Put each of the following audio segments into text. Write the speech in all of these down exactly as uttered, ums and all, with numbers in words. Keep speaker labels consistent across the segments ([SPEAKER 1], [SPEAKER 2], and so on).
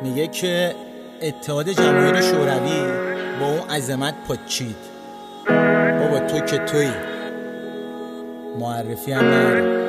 [SPEAKER 1] میگه که اتحاد جماهیر شوروی با اون عظمت پاچید. بابا تو که تویی، معرفی هم نداره.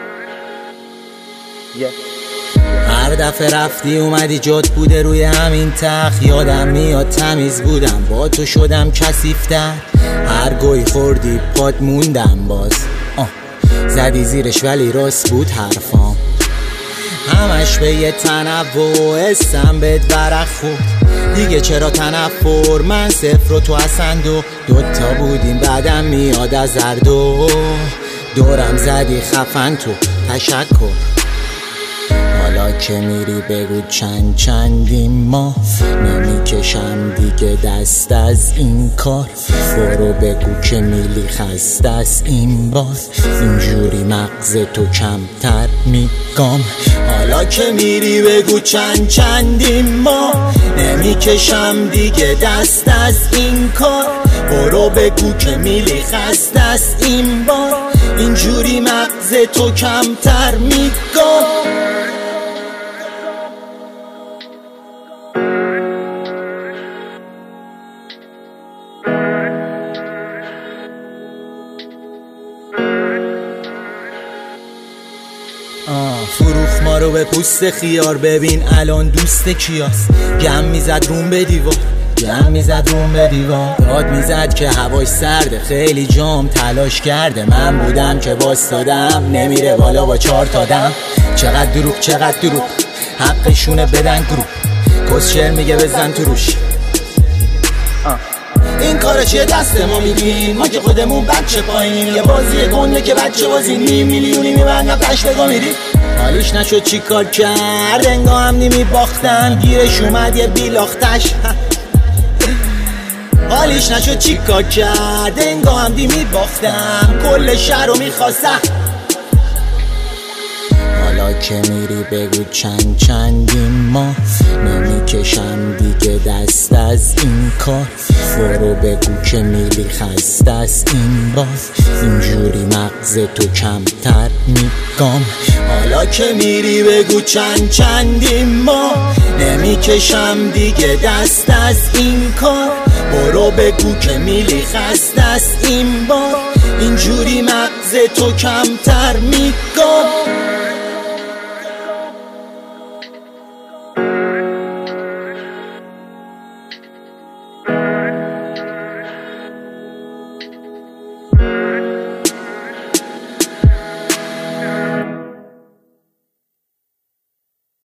[SPEAKER 1] هر دفعه رفتی اومدی جات بوده روی همین تخت. یادم میاد تمیز بودم با تو شدم کثیف‌تر. هر گوی خوردی پات موندم باز. آه. زدی زیرش ولی راست بود حرفام. همش به یه تنوع اسم بهت ورق خورد. دیگه چرا تنفر؟ من صفر و تو اصلا دو دوتا بودیم بعدم میاد از هر دو. دورم زدی خفن تو تشکر. حالا که میری بگو چند چندیم ما. نمیکشم دیگه دست از این کار. برو بگو که میلی خسته است این بار. اینجوری مغز تو کمتر میگم. حالا که میری بگو چند چندیم ما. نمیکشم دیگه دست از این کار. برو بگو که میلی خسته است این بار. اینجوری مغز تو کمتر میگم. فروخ ما رو به پوست خیار. ببین الان دوست کیاست. گم میزد روم به دیوار. گم میزد روم به دیوار. داد میزد که هواش سرده. خیلی جام تلاش کرده. من بودم که باستادم. نمیره بالا با چار تا دم. چقدر دروغ چقدر دروغ. حقشونه بدن گروه. کسشر میگه بزن تو روش. این کارا چیه دست ما میدیم. ما که خودمون بچه پایینیم. یه بازی گنده که بچه بازی نیم میلیونی میبندم تشتگاه میریم. حالیش نشد چی کار کرد. انگاه هم نیمی باختن. گیرش اومد یه بیلاختش. حالیش نشد چی کار کرد. انگاه هم نیمی باختم. کل شهر رو میخواستم. حالا که میری بگو چند چندیم ما. نمیکشم دیگه دست از این کار. برو بگو که میلی خسته است این بار. اینجوری مغز تو کمتر میگم. حالا که میری بگو چند چندیم ما. نمیکشم دیگه دست از این کار. برو بگو که میلی خسته است این بار. اینجوری مغز تو کمتر میگم.